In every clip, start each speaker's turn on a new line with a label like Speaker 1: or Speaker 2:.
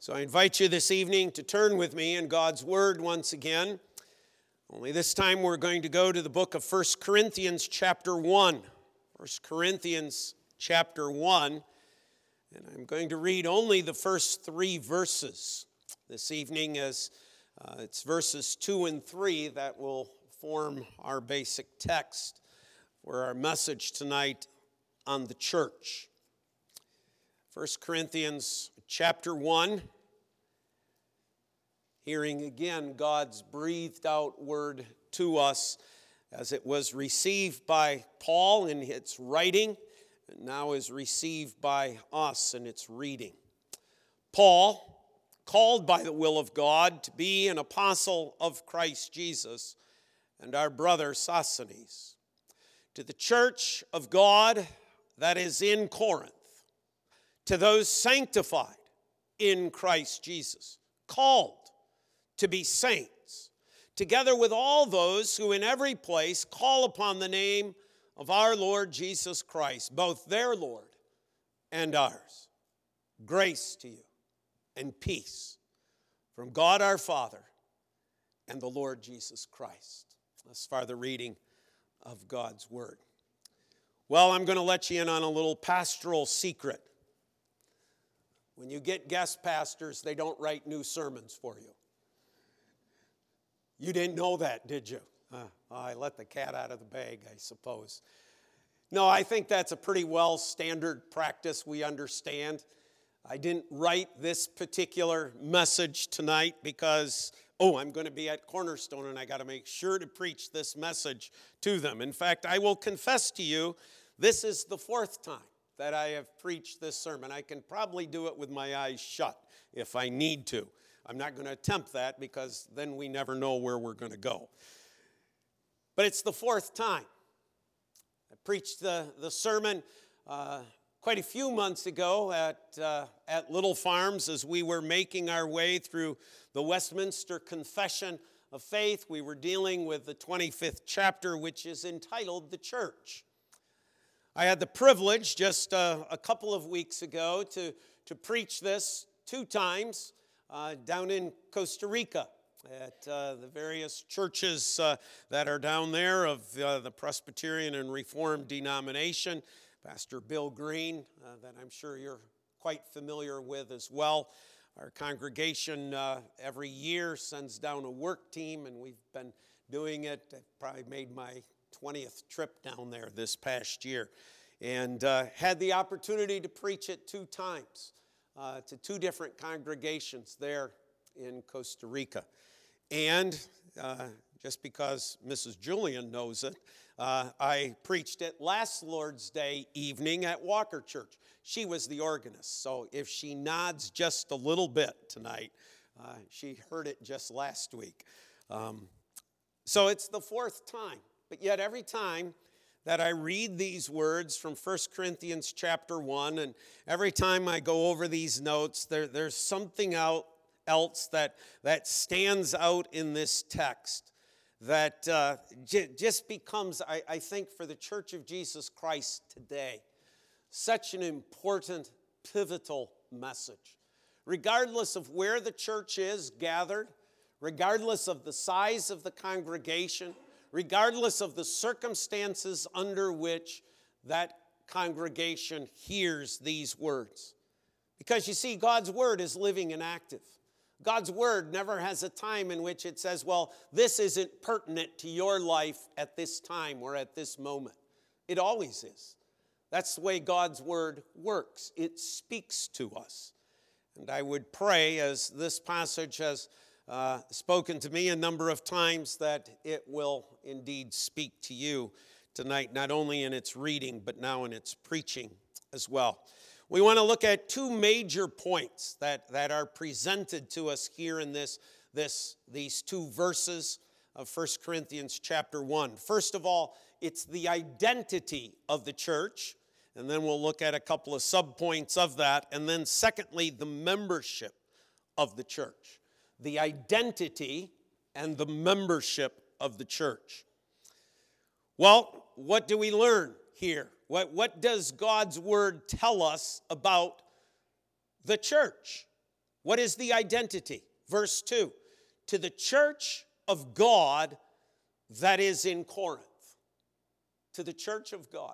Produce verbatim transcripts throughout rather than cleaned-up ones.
Speaker 1: So I invite you this evening to turn with me in God's Word once again. Only this time we're going to go to the book of First Corinthians chapter one. First Corinthians chapter one. And I'm going to read only the first three verses this evening, as uh, it's verses two and three that will form our basic text for our message tonight on the church. First Corinthians chapter one. Hearing again God's breathed out word to us as it was received by Paul in its writing, and now is received by us in its reading. Paul, called by the will of God to be an apostle of Christ Jesus, and our brother Sosthenes, to the church of God that is in Corinth, to those sanctified in Christ Jesus, called to be saints, together with all those who in every place call upon the name of our Lord Jesus Christ, both their Lord and ours. Grace to you and peace from God our Father and the Lord Jesus Christ. Thus far the reading of God's Word. Well, I'm going to let you in on a little pastoral secret. When you get guest pastors, they don't write new sermons for you. You didn't know that, did you? Uh, I let the cat out of the bag, I suppose. No, I think that's a pretty well standard practice we understand. I didn't write this particular message tonight because, oh, I'm going to be at Cornerstone and I got to make sure to preach this message to them. In fact, I will confess to you, this is the fourth time that I have preached this sermon. I can probably do it with my eyes shut if I need to. I'm not going to attempt that because then we never know where we're going to go. But it's the fourth time. I preached the, the sermon uh, quite a few months ago at, uh, at Little Farms as we were making our way through the Westminster Confession of Faith. We were dealing with the twenty-fifth chapter, which is entitled The Church. I had the privilege just uh, a couple of weeks ago to, to preach this two times. Uh, down in Costa Rica at uh, the various churches uh, that are down there of uh, the Presbyterian and Reformed denomination. Pastor Bill Green, uh, that I'm sure you're quite familiar with as well. Our congregation uh, every year sends down a work team, and we've been doing it. I probably made my twentieth trip down there this past year, and uh, had the opportunity to preach it two times. Uh, to two different congregations there in Costa Rica. And uh, just because Missus Julian knows it, uh, I preached it last Lord's Day evening at Walker Church. She was the organist, so if she nods just a little bit tonight, uh, she heard it just last week. Um, so it's the fourth time, but yet every time that I read these words from First Corinthians chapter one, and every time I go over these notes, there, there's something out, else that, that stands out in this text that uh, j- just becomes, I, I think, for the Church of Jesus Christ today, such an important, pivotal message. Regardless of where the church is gathered, regardless of the size of the congregation, regardless of the circumstances under which that congregation hears these words. Because you see, God's word is living and active. God's word never has a time in which it says, well, this isn't pertinent to your life at this time or at this moment. It always is. That's the way God's word works. It speaks to us. And I would pray, as this passage has Uh, spoken to me a number of times, that it will indeed speak to you tonight, not only in its reading, but now in its preaching as well. We want to look at two major points that, that are presented to us here in this, this, these two verses of First Corinthians chapter one. First of all, it's the identity of the church, and then we'll look at a couple of subpoints of that, and then secondly, the membership of the church. The identity and the membership of the church. Well, what do we learn here? What, what does God's word tell us about the church? What is the identity? Verse two, to the church of God that is in Corinth. To the church of God.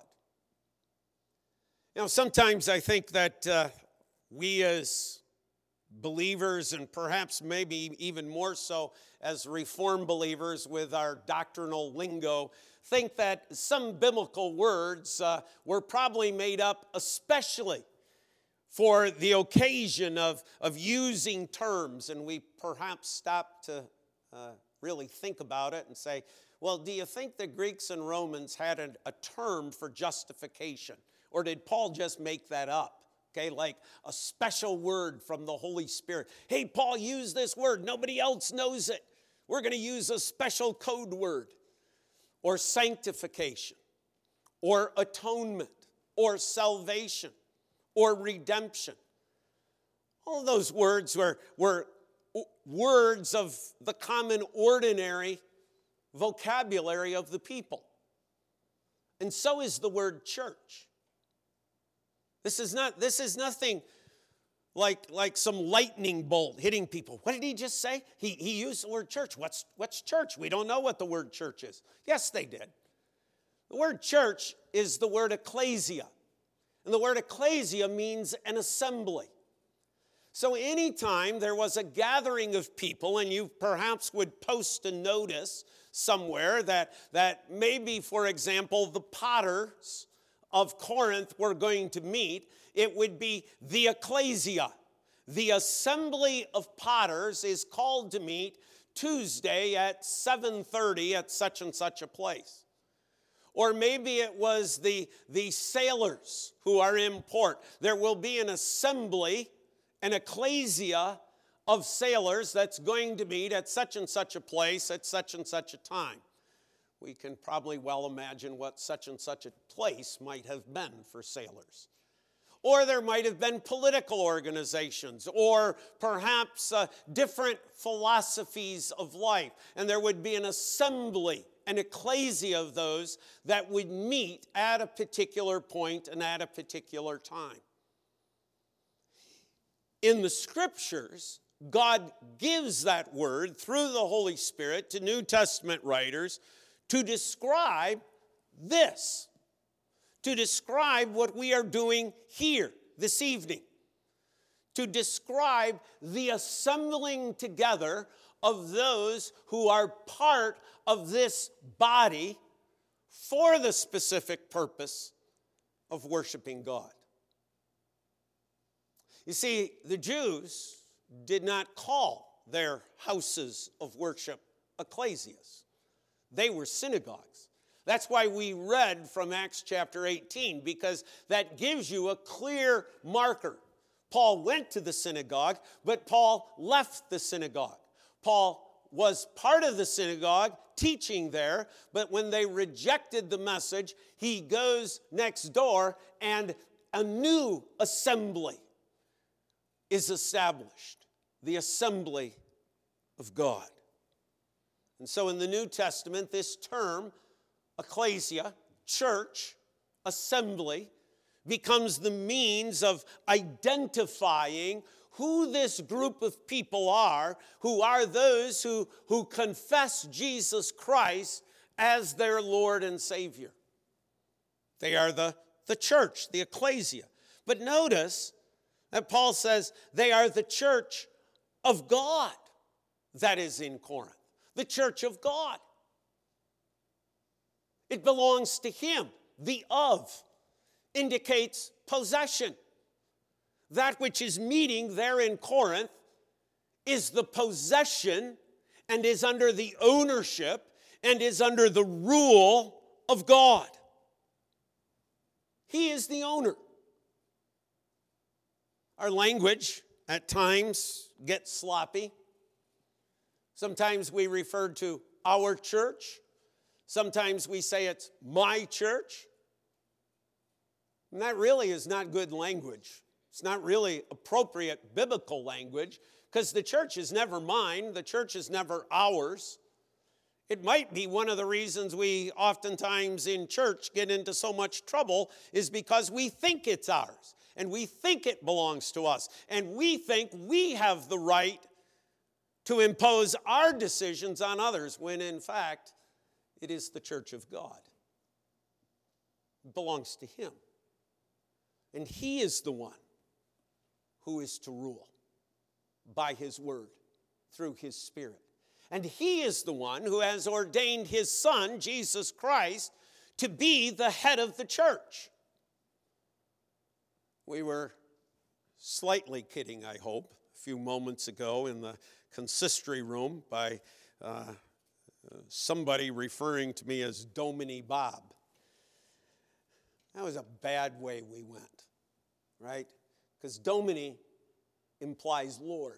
Speaker 1: You know, sometimes I think that uh, we as believers, and perhaps maybe even more so as Reformed believers with our doctrinal lingo, think that some biblical words uh, were probably made up especially for the occasion of, of using terms, and we perhaps stop to uh, really think about it and say, well, do you think the Greeks and Romans had a, a term for justification? Or did Paul just make that up? Okay, like a special word from the Holy Spirit. Hey, Paul used this word. Nobody else knows it. We're going to use a special code word. Or sanctification. Or atonement. Or salvation. Or redemption. All those words were, were words of the common ordinary vocabulary of the people. And so is the word church. This is not, this is nothing like, like some lightning bolt hitting people. What did he just say? He, he used the word church. What's, what's church? We don't know what the word church is. Yes, they did. The word church is the word ecclesia. And the word ecclesia means an assembly. So anytime there was a gathering of people, and you perhaps would post a notice somewhere that, that maybe, for example, the potters of Corinth were going to meet, it would be the ecclesia. The assembly of potters is called to meet Tuesday at seven thirty at such and such a place. Or maybe it was the, the sailors who are in port. There will be an assembly, an ecclesia of sailors that's going to meet at such and such a place at such and such a time. We can probably well imagine what such and such a place might have been for sailors. Or there might have been political organizations, or perhaps uh, different philosophies of life. And there would be an assembly, an ecclesia of those that would meet at a particular point and at a particular time. In the Scriptures, God gives that word through the Holy Spirit to New Testament writers to describe this, to describe what we are doing here this evening, to describe the assembling together of those who are part of this body for the specific purpose of worshiping God. You see, the Jews did not call their houses of worship ecclesias. They were synagogues. That's why we read from Acts chapter eighteen, because that gives you a clear marker. Paul went to the synagogue, but Paul left the synagogue. Paul was part of the synagogue, teaching there, but when they rejected the message, he goes next door and a new assembly is established, the assembly of God. And so in the New Testament, this term, ecclesia, church, assembly, becomes the means of identifying who this group of people are, who are those who, who confess Jesus Christ as their Lord and Savior. They are the, the church, the ecclesia. But notice that Paul says they are the church of God that is in Corinth. The church of God. It belongs to Him. The of indicates possession. That which is meeting there in Corinth is the possession and is under the ownership and is under the rule of God. He is the owner. Our language at times gets sloppy. Sometimes we refer to our church. Sometimes we say it's my church. And that really is not good language. It's not really appropriate biblical language, because the church is never mine. The church is never ours. It might be one of the reasons we oftentimes in church get into so much trouble is because we think it's ours. And we think it belongs to us. And we think we have the right to impose our decisions on others, when in fact, it is the church of God. It belongs to Him. And He is the one who is to rule by His word, through His Spirit. And He is the one who has ordained His Son, Jesus Christ, to be the head of the church. We were slightly kidding, I hope, a few moments ago in the consistory room by uh, somebody referring to me as Domini Bob. That was a bad way we went, right? Because Domini implies Lord.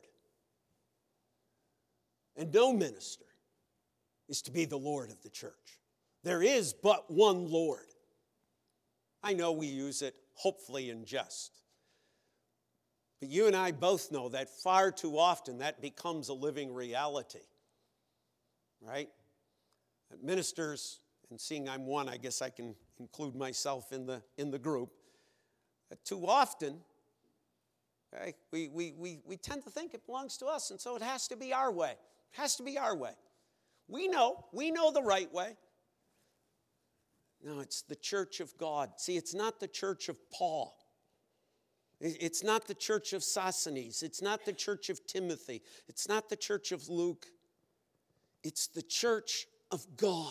Speaker 1: And no minister is to be the Lord of the church. There is but one Lord. I know we use it hopefully in jest. But you and I both know that far too often that becomes a living reality. Right? Ministers, and seeing I'm one, I guess I can include myself in the, in the group. Too often, okay, we, we, we, we tend to think it belongs to us, and so it has to be our way. It has to be our way. We know, we know the right way. No, it's the church of God. See, it's not the church of Paul. It's not the church of Sosthenes. It's not the church of Timothy. It's not the church of Luke. It's the church of God.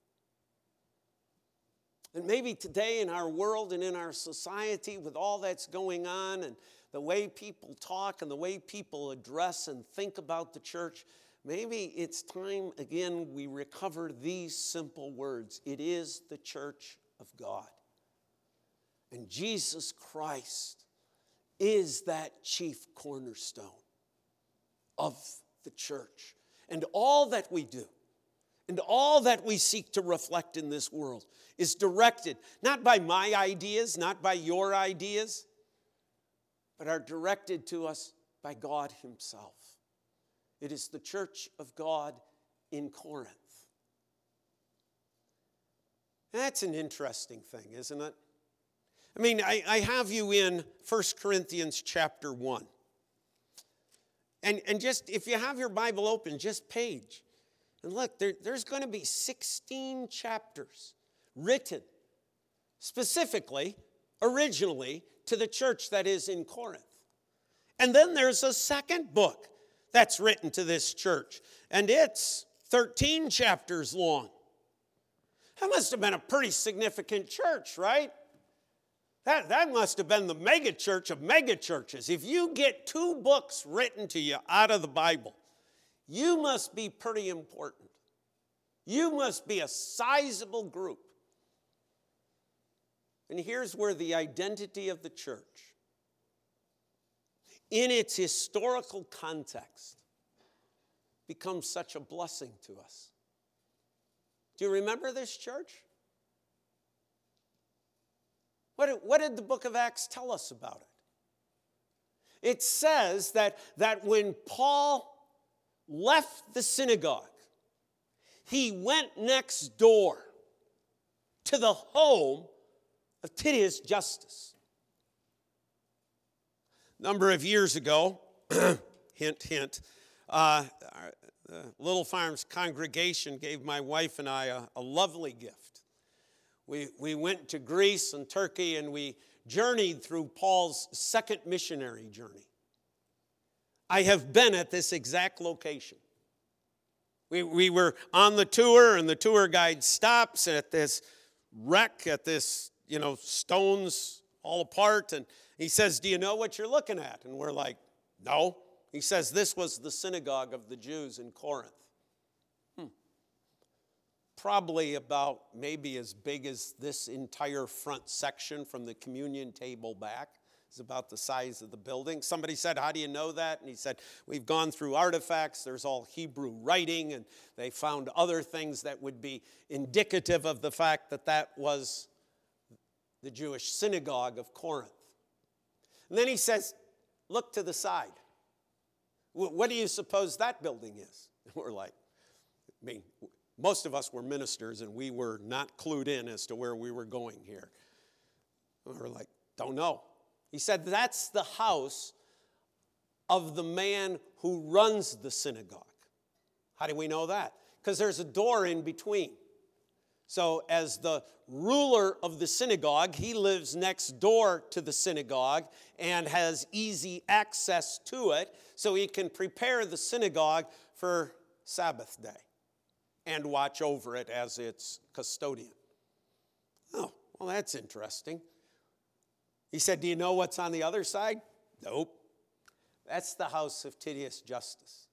Speaker 1: And maybe today in our world and in our society, with all that's going on and the way people talk and the way people address and think about the church, maybe it's time again we recover these simple words. It is the church of God. And Jesus Christ is that chief cornerstone of the church. And all that we do, and all that we seek to reflect in this world is directed not by my ideas, not by your ideas, but are directed to us by God Himself. It is the church of God in Corinth. That's an interesting thing, isn't it? I mean, I, I have you in First Corinthians chapter one. And, and just, if you have your Bible open, just page. And look, there, there's going to be sixteen chapters written specifically, originally, to the church that is in Corinth. And then there's a second book that's written to this church. And it's thirteen chapters long. That must have been a pretty significant church, right? That, that must have been the mega church of mega churches. If you get two books written to you out of the Bible, you must be pretty important. You must be a sizable group. And here's where the identity of the church, in its historical context, becomes such a blessing to us. Do you remember this church? What, what did the book of Acts tell us about it? It says that, that when Paul left the synagogue, he went next door to the home of Titius Justus. A number of years ago, hint, hint, uh, the Little Farms congregation gave my wife and I a, a lovely gift. We, we went to Greece and Turkey, and we journeyed through Paul's second missionary journey. I have been at this exact location. We, we were on the tour, and the tour guide stops at this wreck, at this, you know, stones all apart, and he says, "Do you know what you're looking at?" And we're like, "No." He says, "This was the synagogue of the Jews in Corinth." Hmm. Probably about maybe as big as this entire front section from the communion table back. It's about the size of the building. Somebody said, "How do you know that?" And he said, "We've gone through artifacts. There's all Hebrew writing, and they found other things that would be indicative of the fact that that was the Jewish synagogue of Corinth." And then he says, "Look to the side. What do you suppose that building is?" And we're like, I mean, most of us were ministers, and we were not clued in as to where we were going here. And we're like, "Don't know." He said, that's the house of the man who runs the synagogue. How do we know that? Because there's a door in between. So as the ruler of the synagogue, he lives next door to the synagogue and has easy access to it, so he can prepare the synagogue for Sabbath day and watch over it as its custodian. Oh, well, that's interesting. He said, do you know what's on the other side? Nope. That's the house of Titius Justus.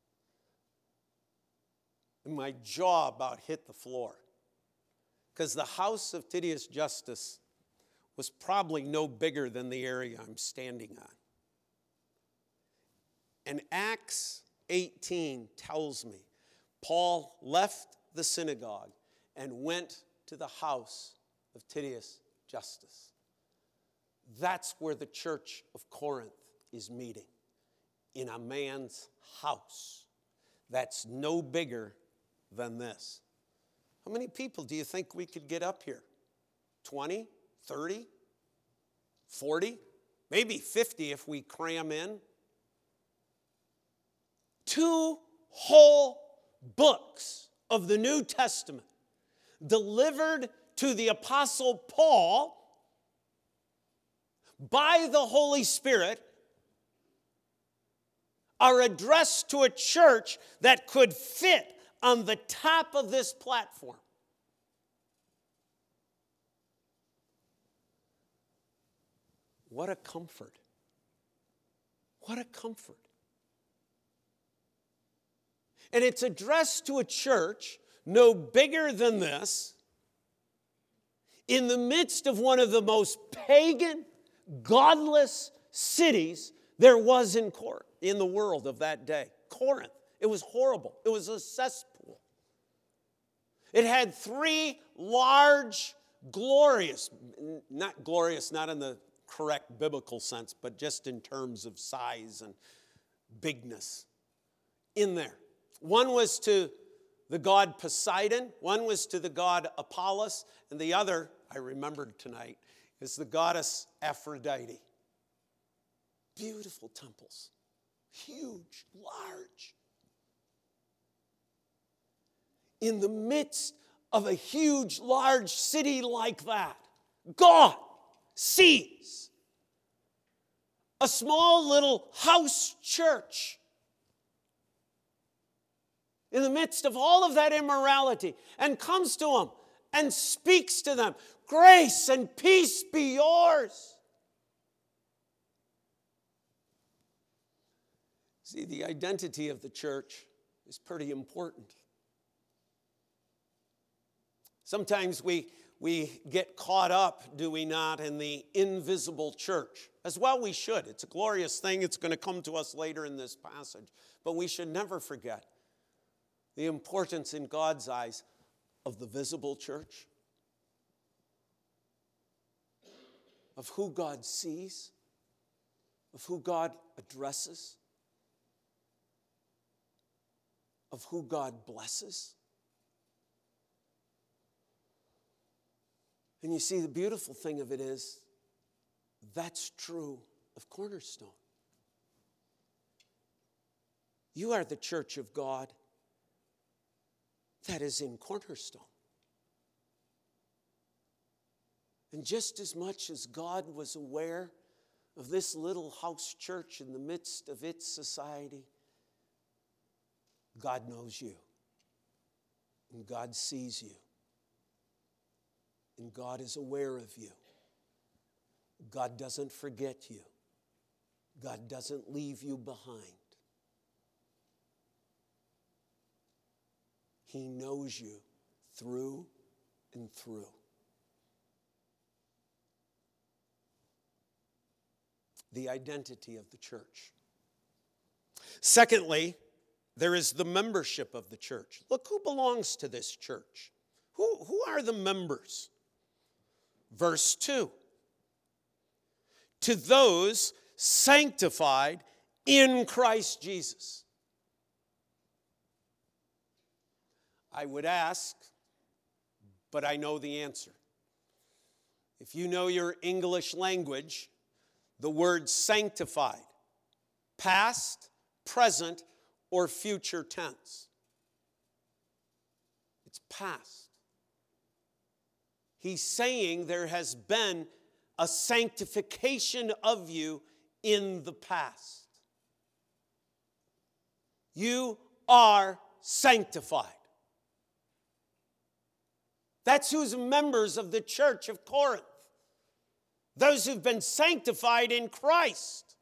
Speaker 1: And my jaw about hit the floor. Because the house of Titius Justus was probably no bigger than the area I'm standing on. And Acts eighteen tells me Paul left the synagogue and went to the house of Titius Justus. That's where the church of Corinth is meeting, in a man's house that's no bigger than this. How many people do you think we could get up here? twenty, thirty, forty, maybe fifty if we cram in. Two whole books of the New Testament delivered to the Apostle Paul by the Holy Spirit are addressed to a church that could fit on the top of this platform. What a comfort. What a comfort. And it's addressed to a church no bigger than this, in the midst of one of the most pagan, godless cities there was in Corinth, in the world of that day. Corinth. It was horrible. It was a cesspool. It had three large, glorious, not glorious, not in the correct biblical sense, but just in terms of size and bigness in there. One was to the god Poseidon, one was to the god Apollos, and the other, I remembered tonight, is the goddess Aphrodite. Beautiful temples, huge, large. In the midst of a huge, large city like that, God sees a small little house church in the midst of all of that immorality and comes to them and speaks to them. Grace and peace be yours. See, the identity of the church is pretty important. Sometimes we, we get caught up, do we not, in the invisible church. As well we should. It's a glorious thing. It's going to come to us later in this passage. But we should never forget the importance in God's eyes of the visible church, of who God sees, of who God addresses, of who God blesses. And you see, the beautiful thing of it is, that's true of Cornerstone. You are the church of God that is in Cornerstone. And just as much as God was aware of this little house church in the midst of its society, God knows you. And God sees you. And God is aware of you. God doesn't forget you. God doesn't leave you behind. He knows you through and through. The identity of the church. Secondly, there is the membership of the church. Look, who belongs to this church? Who, who are the members? Verse two. To those sanctified in Christ Jesus. I would ask, but I know the answer. If you know your English language, the word sanctified, past, present, or future tense. It's past. He's saying there has been a sanctification of you in the past. You are sanctified. That's who's members of the church of Corinth. Those who've been sanctified in Christ.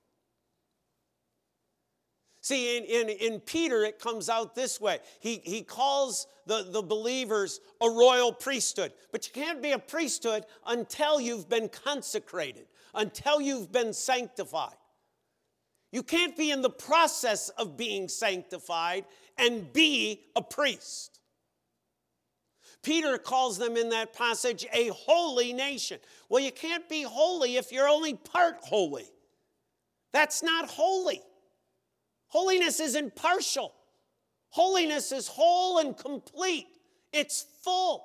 Speaker 1: See, in, in, in Peter, it comes out this way. He, he calls the, the believers a royal priesthood. But you can't be a priesthood until you've been consecrated, until you've been sanctified. You can't be in the process of being sanctified and be a priest. Peter calls them in that passage a holy nation. Well, you can't be holy if you're only part holy. That's not holy. Holiness is impartial. Holiness is whole and complete. It's full.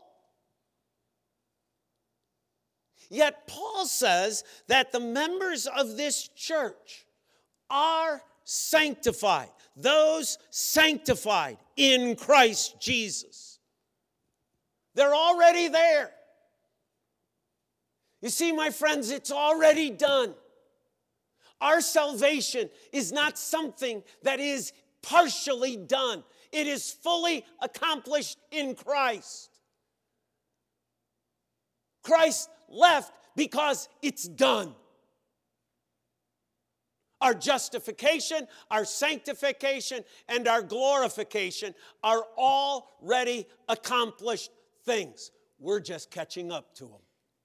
Speaker 1: Yet Paul says that the members of this church are sanctified. Those sanctified in Christ Jesus. They're already there. You see, my friends, it's already done. Our salvation is not something that is partially done. It is fully accomplished in Christ. Christ left because it's done. Our justification, our sanctification, and our glorification are already accomplished things. We're just catching up to them.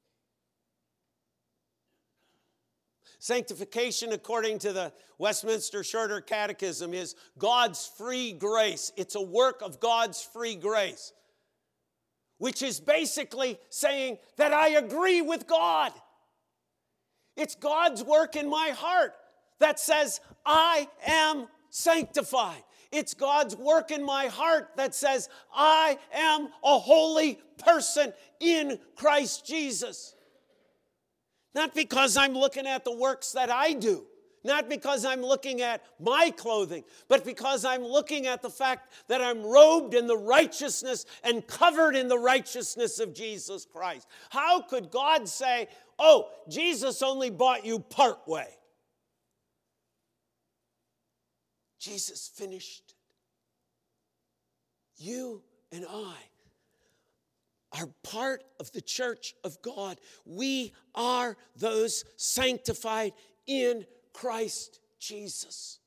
Speaker 1: Sanctification, according to the Westminster Shorter Catechism, is God's free grace. It's a work of God's free grace, which is basically saying that I agree with God. It's God's work in my heart that says I am sanctified. It's God's work in my heart that says I am a holy person in Christ Jesus. Not because I'm looking at the works that I do. Not because I'm looking at my clothing, but because I'm looking at the fact that I'm robed in the righteousness and covered in the righteousness of Jesus Christ. How could God say, oh, Jesus only bought you part way? Jesus finished it. You and I are part of the church of God. We are those sanctified in Christ Jesus.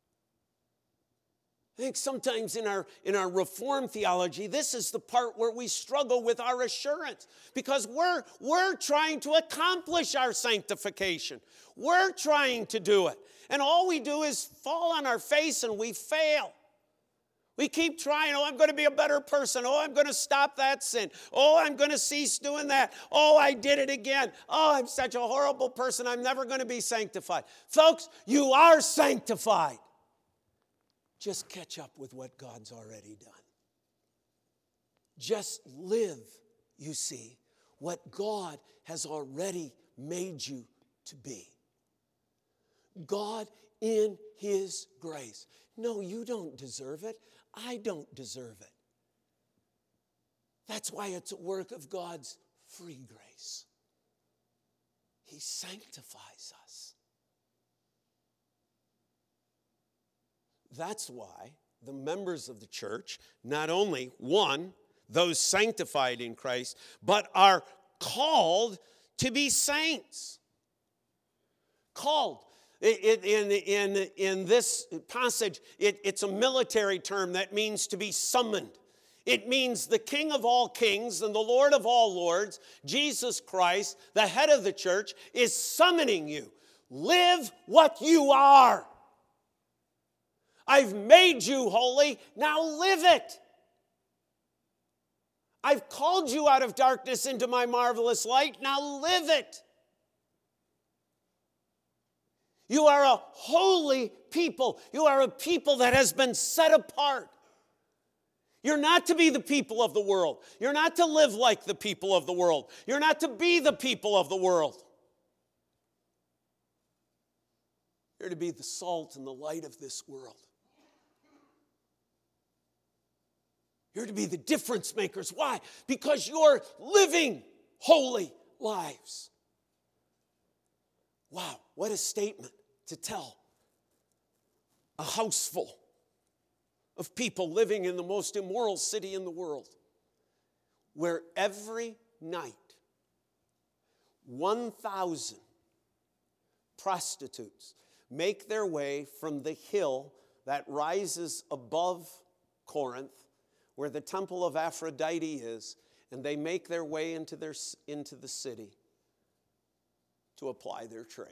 Speaker 1: I think sometimes in our, in our Reformed theology, this is the part where we struggle with our assurance, because we're, we're trying to accomplish our sanctification. We're trying to do it. And all we do is fall on our face and we fail. We keep trying, oh, I'm going to be a better person. Oh, I'm going to stop that sin. Oh, I'm going to cease doing that. Oh, I did it again. Oh, I'm such a horrible person. I'm never going to be sanctified. Folks, you are sanctified. Just catch up with what God's already done. Just live, you see, what God has already made you to be. God in His grace. No, you don't deserve it. I don't deserve it. That's why it's a work of God's free grace. He sanctifies us. That's why the members of the church, not only, one, those sanctified in Christ, but are called to be saints. Called. It, in, in, in this passage, it, it's a military term that means to be summoned. It means the King of all kings and the Lord of all lords, Jesus Christ, the head of the church, is summoning you. Live what you are. I've made you holy, now live it. I've called you out of darkness into my marvelous light, now live it. You are a holy people. You are a people that has been set apart. You're not to be the people of the world. You're not to live like the people of the world. You're not to be the people of the world. You're to be the salt and the light of this world. You're to be the difference makers. Why? Because you're living holy lives. Wow, what a statement to tell a house full of people living in the most immoral city in the world, where every night one thousand prostitutes make their way from the hill that rises above Corinth, where the temple of Aphrodite is, and they make their way into, their, into the city to apply their trade.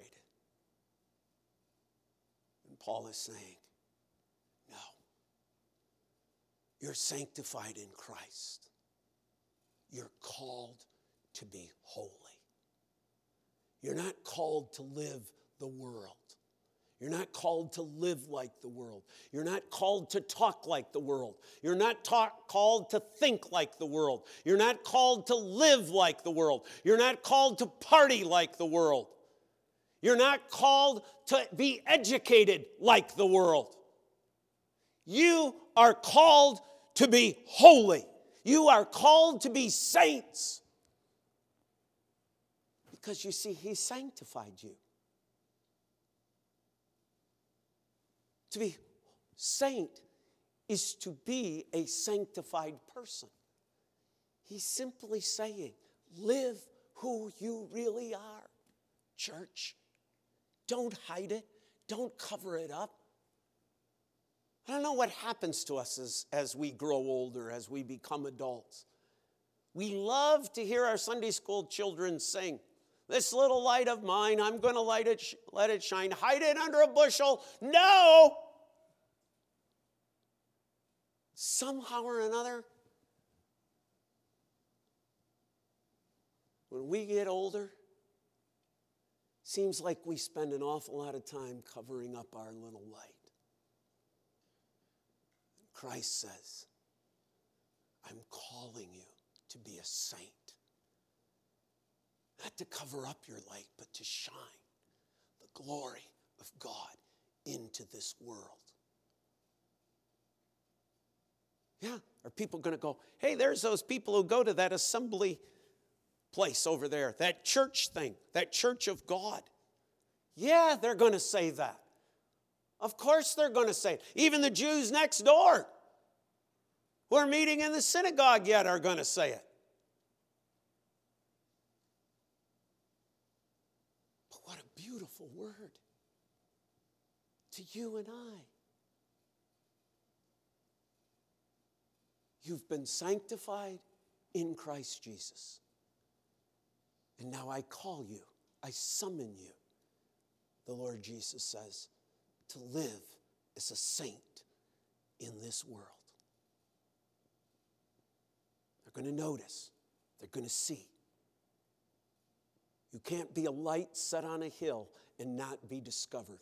Speaker 1: And Paul is saying, no, you're sanctified in Christ. You're called to be holy. You're not called to live the world. You're not called to live like the world. You're not called to talk like the world. You're not talk, called to think like the world. You're not called to live like the world. You're not called to party like the world. You're not called to be educated like the world. You are called to be holy. You are called to be saints. Because you see, he sanctified you. To be saint is to be a sanctified person. He's simply saying, live who you really are, church. Don't hide it. Don't cover it up. I don't know what happens to us as, as we grow older, as we become adults. We love to hear our Sunday school children sing, this little light of mine, I'm going to light it, let it shine. Hide it under a bushel. No! Somehow or another, when we get older, seems like we spend an awful lot of time covering up our little light. Christ says, I'm calling you to be a saint. Not to cover up your light, but to shine the glory of God into this world. Yeah, are people going to go, hey, there's those people who go to that assembly place over there, that church thing, that church of God. Yeah, they're going to say that. Of course they're going to say it. Even the Jews next door who are meeting in the synagogue yet are going to say it. But what a beautiful word to you and I. You've been sanctified in Christ Jesus. And now I call you, I summon you, the Lord Jesus says, to live as a saint in this world. They're going to notice. They're going to see. You can't be a light set on a hill and not be discovered.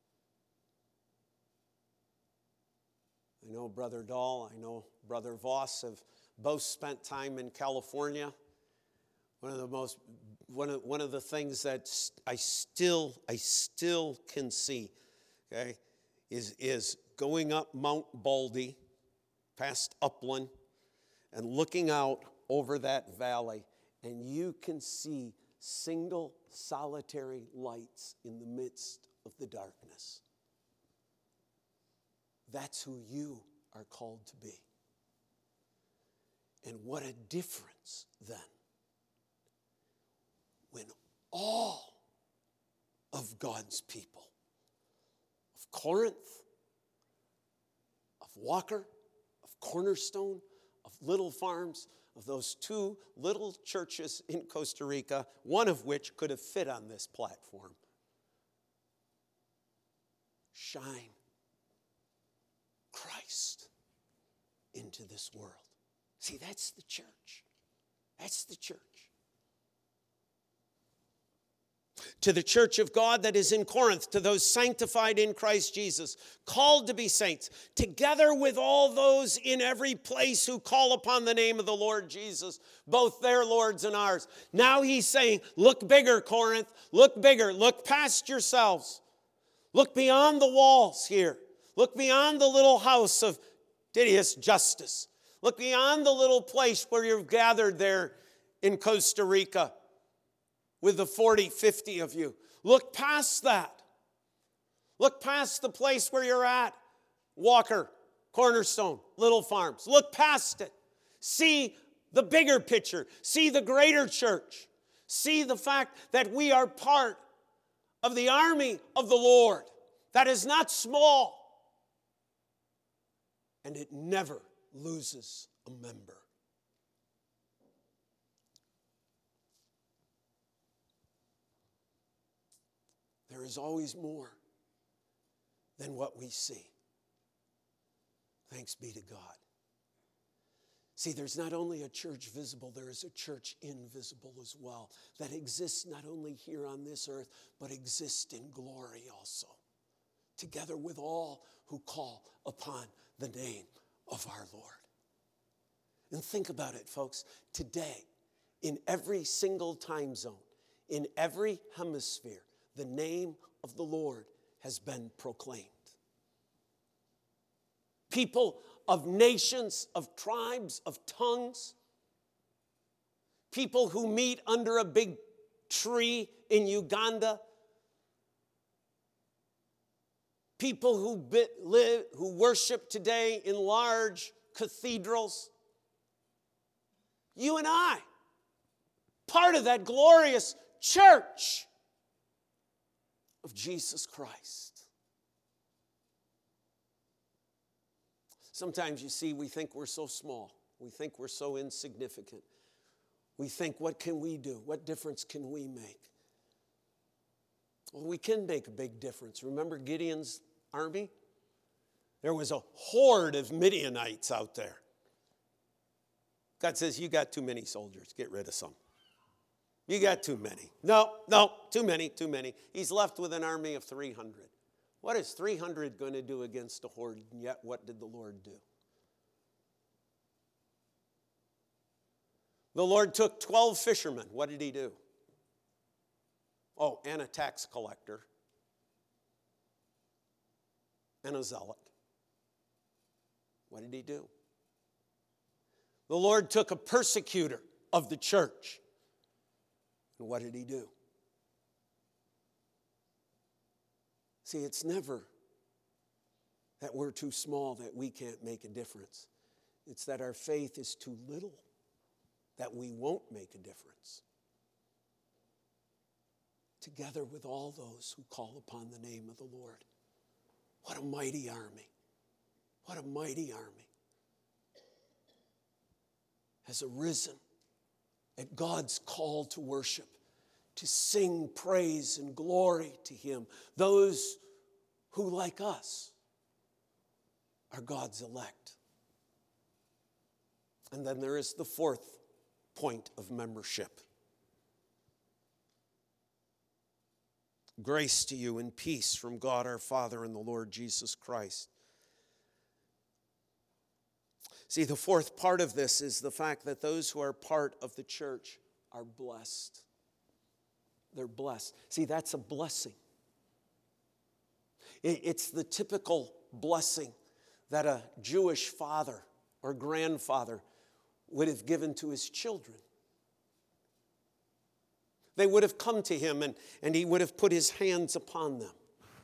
Speaker 1: I know Brother Dahl, I know Brother Voss have both spent time in California. One of the most, one of, one of the things that I still, I still can see, okay, is, is going up Mount Baldy, past Upland, and looking out over that valley, and you can see single solitary lights in the midst of the darkness. That's who you are called to be. And what a difference then when all of God's people, of Corinth, of Walker, of Cornerstone, of Little Farms, of those two little churches in Costa Rica, one of which could have fit on this platform, shine Christ into this world. See, that's the church. That's the church. To the church of God that is in Corinth, to those sanctified in Christ Jesus, called to be saints, together with all those in every place who call upon the name of the Lord Jesus, both their Lords and ours. Now he's saying, look bigger, Corinth. Look bigger. Look past yourselves. Look beyond the walls here. Look beyond the little house of Didius Justice. Look beyond the little place where you're gathered there in Costa Rica with the forty, fifty of you. Look past that. Look past the place where you're at. Walker, Cornerstone, Little Farms. Look past it. See the bigger picture. See the greater church. See the fact that we are part of the army of the Lord. That is not small. And it never loses a member. There is always more than what we see. Thanks be to God. See, there's not only a church visible, there is a church invisible as well, that exists not only here on this earth, but exists in glory also, together with all who call upon the name of our Lord. And think about it, folks. Today, in every single time zone, in every hemisphere, the name of the Lord has been proclaimed. People of nations, of tribes, of tongues, people who meet under a big tree in Uganda, people who bit, live, who worship today in large cathedrals. You and I, part of that glorious church of Jesus Christ. Sometimes, you see, we think we're so small. We think we're so insignificant. We think, what can we do? What difference can we make? Well, we can make a big difference. Remember Gideon's army? There was a horde of Midianites out there. God says, you got too many soldiers. Get rid of some. You got too many. No, no, too many, too many. He's left with an army of three hundred. What is three hundred going to do against a horde? And yet, what did the Lord do? The Lord took twelve fishermen. What did he do? Oh, and a tax collector. And a zealot. What did he do? The Lord took a persecutor of the church. And what did he do? See, it's never that we're too small, that we can't make a difference. It's that our faith is too little, that we won't make a difference. Together with all those who call upon the name of the Lord. What a mighty army. What a mighty army has arisen at God's call to worship, to sing praise and glory to Him. Those who, like us, are God's elect. And then there is the fourth point of membership. Grace to you and peace from God our Father and the Lord Jesus Christ. See, the fourth part of this is the fact that those who are part of the church are blessed. They're blessed. See, that's a blessing. It's the typical blessing that a Jewish father or grandfather would have given to his children. They would have come to him and, and he would have put his hands upon them.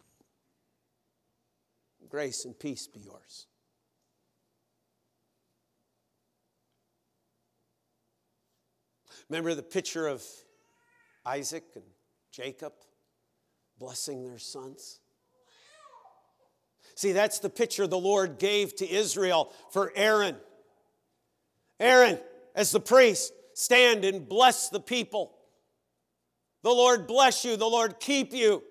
Speaker 1: Grace and peace be yours. Remember the picture of Isaac and Jacob blessing their sons? See, that's the picture the Lord gave to Israel for Aaron. Aaron, as the priest, stand and bless the people. The Lord bless you. The Lord keep you.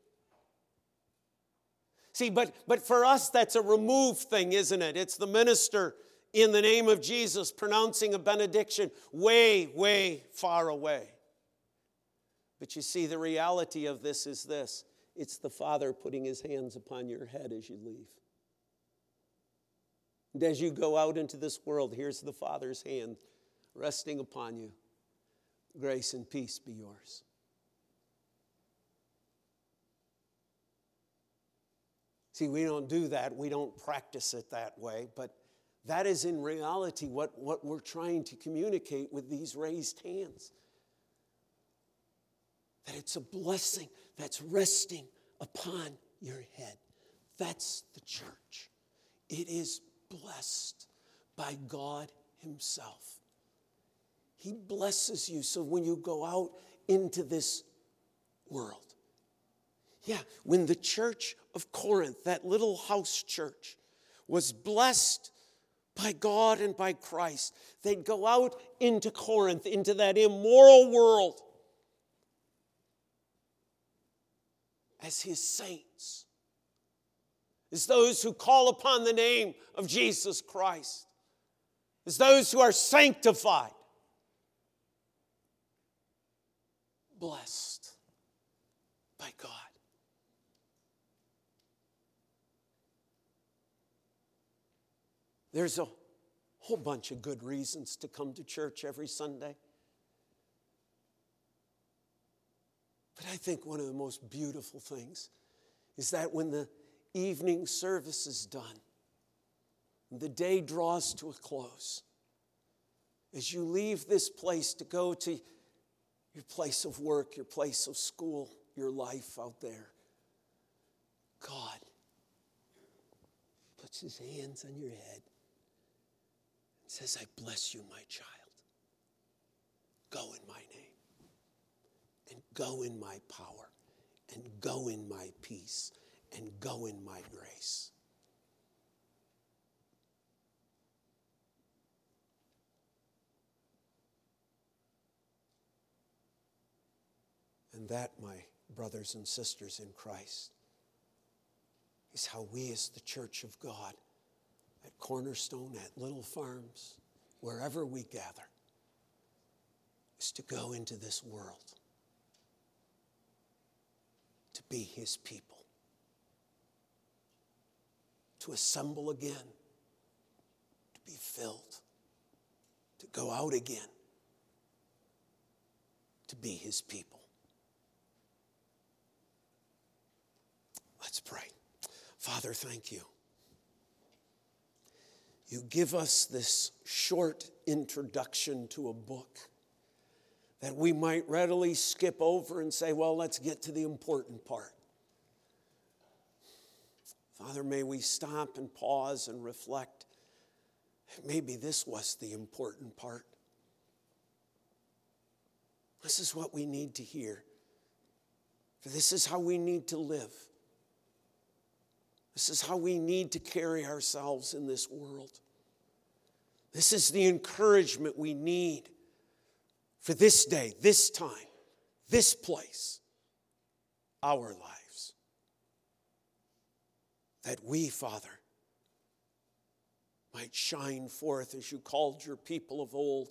Speaker 1: See, but, but for us, that's a removed thing, isn't it? It's the minister in the name of Jesus pronouncing a benediction way, way far away. But you see, the reality of this is this. It's the Father putting His hands upon your head as you leave. And as you go out into this world, here's the Father's hand resting upon you. Grace and peace be yours. See, we don't do that. We don't practice it that way. But that is in reality what, what we're trying to communicate with these raised hands. That it's a blessing that's resting upon your head. That's the church. It is blessed by God himself. He blesses you so when you go out into this world. Yeah, when the church of Corinth, that little house church, was blessed by God and by Christ, they'd go out into Corinth, into that immoral world, as his saints, as those who call upon the name of Jesus Christ, as those who are sanctified, blessed by God. There's a whole bunch of good reasons to come to church every Sunday. But I think one of the most beautiful things is that when the evening service is done, and the day draws to a close, as you leave this place to go to your place of work, your place of school, your life out there, God puts his hands on your head and says, I bless you, my child. Go in my name. And go in my power, and go in my peace, and go in my grace. And that, my brothers and sisters in Christ, is how we as the church of God at Cornerstone, at Little Farms, wherever we gather, is to go into this world, to be his people, to assemble again, to be filled, to go out again, to be his people. Let's pray. Father, thank you. You give us this short introduction to a book that we might readily skip over and say, well, let's get to the important part. Father, may we stop and pause and reflect. Maybe this was the important part. This is what we need to hear. For this is how we need to live. This is how we need to carry ourselves in this world. This is the encouragement we need for this day, this time, this place, our lives. That we, Father, might shine forth as you called your people of old.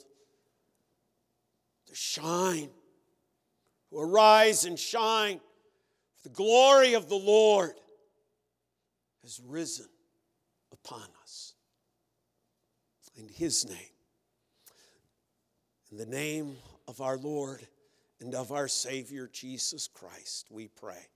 Speaker 1: To shine, to arise and shine. For the glory of the Lord has risen upon us. In his name, in the name of our Lord and of our Savior, Jesus Christ, we pray.